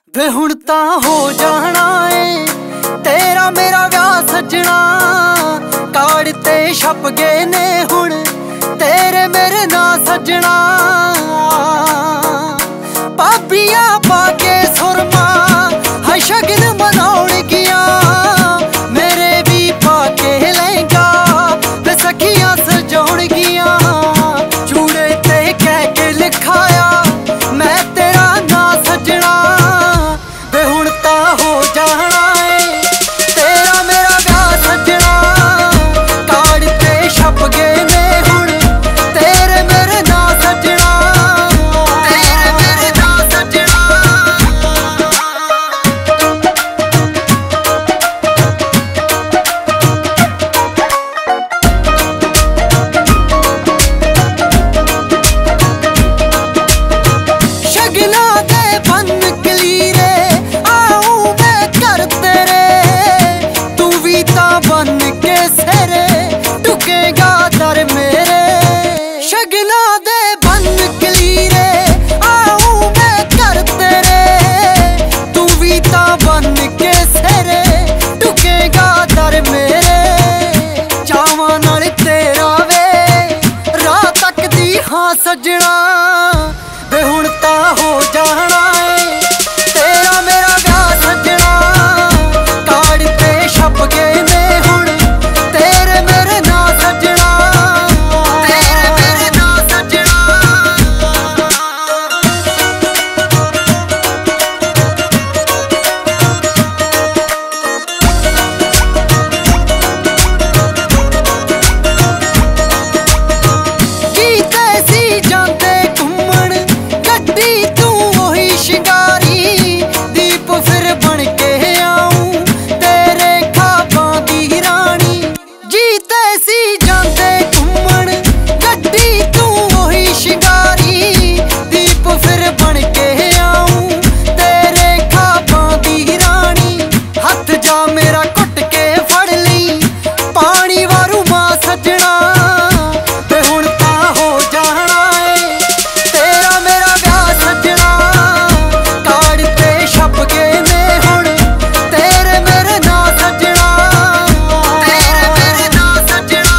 वे हुण तां हो जाना है तेरा मेरा व्याह सजना। कार्ड ते छप गए ने हुण तेरे मेरे ना सजना। पाबियां पाके सुरमा है शगन मनाउण गिया। मेरे भी पाके लहंगा वे सखियां सजाउण गिया। चूड़े ते कह के लिखाया मैं तेरा ना सजना। वे हुण तां हो जाना है तेरा मेरा व्याह सजना। कार्ड ते छप गए ने हुण तेरे मेरे ना सजना। तेरे मेरे ना सजना। शगना दे बन कलीरे आऊं मैं कर तेरे। तू भी तां बन के सेरे टुकेगा दर मेरे। शगना दे बन कलीरे आऊं मैं कर तेरे। तू भी तां बन के सेरे टुकेगा दर मेरे। चावां नाल तेरा वे राह तकदी हां सजना। वे हुण तां हो जाना है तेरा मेरा व्याह सजना। कार्ड ते छप गए ने हुण तेरे मेरे ना सजना। तेरे मेरे ना सजना। कीते सी जांदे घुम्मण गड्डी तू ओही शिंगारी। दीप फिर बन के आऊं तेरे ख्वाबां दी रानी। जीते सी जांदे घुम्मण गड्डी तू ओही शिंगारी। दीप फिर बन के आऊं तेरे ख्वाबां दी रानी। हथ जा मेरा घुट के फड़ लई पानी वारू मां सजना। वे हुण तां हो जाना है तेरा मेरा व्याह सजना। कार्ड ते छप गए ने हुण तेरे मेरे ना सजना। तेरे मेरे ना सजना।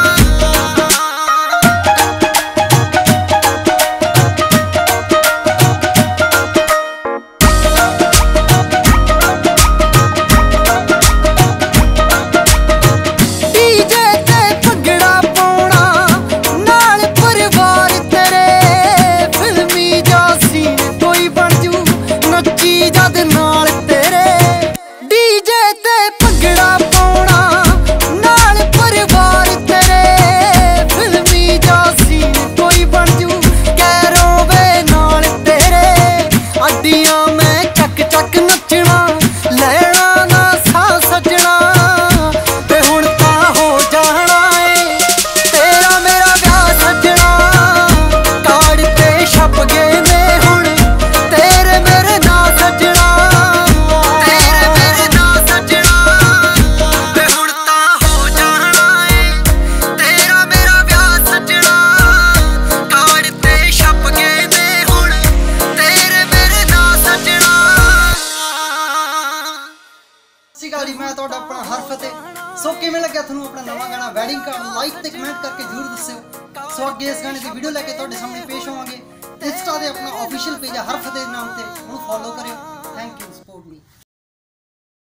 डीजे ते भंगड़ा पाउणा नाल परिवार तेरे। फिल्मी जा सीन कोई बन जू नच्ची जद नाल तेरे। डीजे ते भंगड़ा पाउणा नाल परिवार तेरे। फिल्मी जा सीन कोई बन जू कैरो वे नाल तेरे। अड्डियां मैं चक चक नचना लैना ना सा सजना। वे हुण तां हो जाना है तेरा मेरा व्याह सजना। कार्ड ते छप गए ने हुण तेरे मेरे ना सजना। तेरे मेरे ना सजना। वे हुण तां हो जाना है तेरा मेरा व्याह सजना। कार्ड ते छप गए ने हुण तेरे मेरे ना सजना। ਸਤਿ ਸ਼੍ਰੀ ਅਕਾਲ ਜੀ, ਮੈਂ ਤੁਹਾਡਾ ਆਪਣਾ ਹਰਫਤਿਹ। ਸੋ ਕਿਵੇਂ ਲੱਗਿਆ ਤੁਹਾਨੂੰ ਆਪਣਾ ਨਵਾਂ ਗਾਣਾ ਵੈਡਿੰਗ ਕਾਰਡ? ਲਾਈਕ ਤੇ ਕਮੈਂਟ ਕਰਕੇ ਜ਼ਰੂਰ ਦੱਸਿਓ। ਸੋ ਅੱਗੇ ਇਸ ਗਾਣੇ ਦੀ ਵੀਡੀਓ ਲੈ ਕੇ ਤੁਹਾਡੇ ਸਾਹਮਣੇ ਪੇਸ਼ ਹੋਵਾਂਗੇ। ਇੰਸਟਾ ਤੇ ਆਪਣਾ ਆਫੀਸ਼ੀਅਲ ਪੇਜ ਹੈ ਹਰਫਤਿਹ ਨਾਮ ਤੇ, ਉਹਨੂੰ ਫੋਲੋ ਕਰਿਓ।